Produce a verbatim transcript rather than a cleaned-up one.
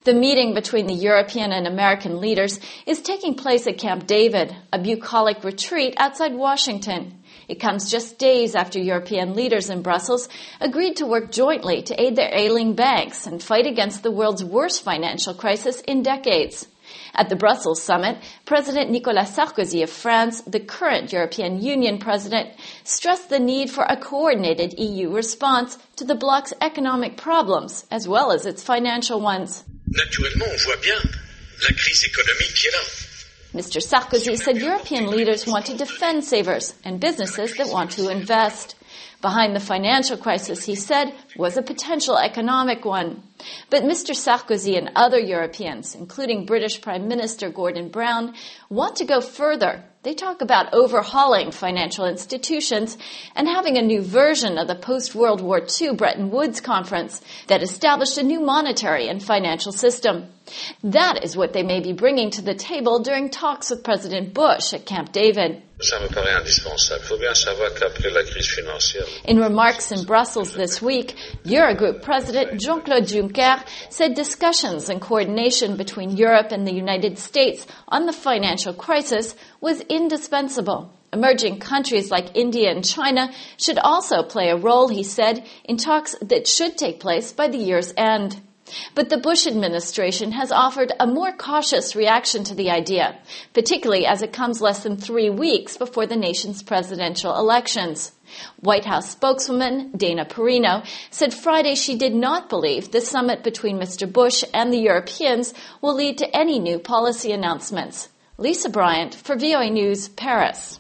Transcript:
The meeting between the European and American leaders is taking place at Camp David, a bucolic retreat outside Washington. It comes just days after European leaders in Brussels agreed to work jointly to aid their ailing banks and fight against the world's worst financial crisis in decades. At the Brussels summit, President Nicolas Sarkozy of France, the current European Union president, stressed the need for a coordinated E U response to the bloc's economic problems as well as its financial ones. Naturellement, on voit bien la crise économique qui est là. Mister Sarkozy said European leaders want to defend savers and businesses that want to invest. Behind the financial crisis, he said, was a potential economic one. But Mister Sarkozy and other Europeans, including British Prime Minister Gordon Brown, want to go further. They talk about overhauling financial institutions and having a new version of the post-World War Two Bretton Woods Conference that established a new monetary and financial system. That is what they may be bringing to the table during talks with President Bush at Camp David. Ça me paraît indispensable. Il faut bien savoir qu'après la crise financière. In remarks in Brussels this week, Eurogroup President Jean-Claude Juncker said discussions and coordination between Europe and the United States on the financial crisis was indispensable. Emerging countries like India and China should also play a role, he said, in talks that should take place by the year's end. But the Bush administration has offered a more cautious reaction to the idea, particularly as it comes less than three weeks before the nation's presidential elections. White House spokeswoman Dana Perino said Friday she did not believe the summit between Mister Bush and the Europeans will lead to any new policy announcements. Lisa Bryant for V O A News, Paris.